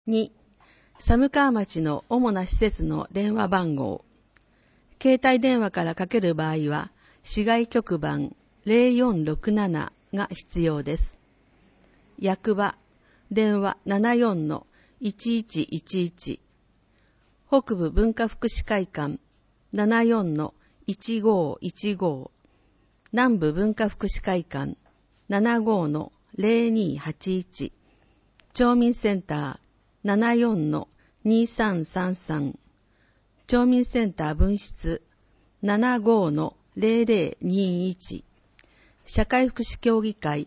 2、寒川町の主な施設の電話番号。携帯電話からかける場合は、市外局番0467が必要です。役場、電話74-1111。北部文化福祉会館74-1515。南部文化福祉会館75-0281。町民センター74-2333。町民センター分室75-0021。社会福祉協議会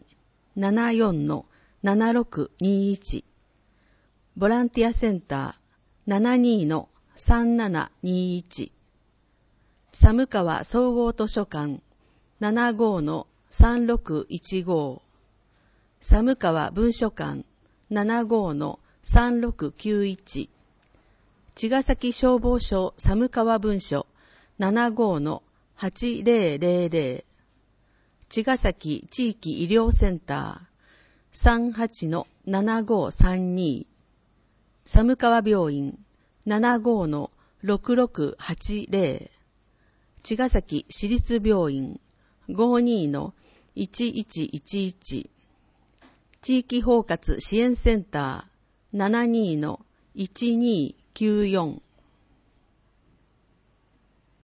74-7621。ボランティアセンター72-3721。寒川総合図書館75-3615。寒川文書館75-3691。茅ヶ崎消防署寒川分署75-8000。茅ヶ崎地域医療センター38-7532。寒川病院75-6680。茅ヶ崎市立病院52-1111。地域包括支援センター72-1294。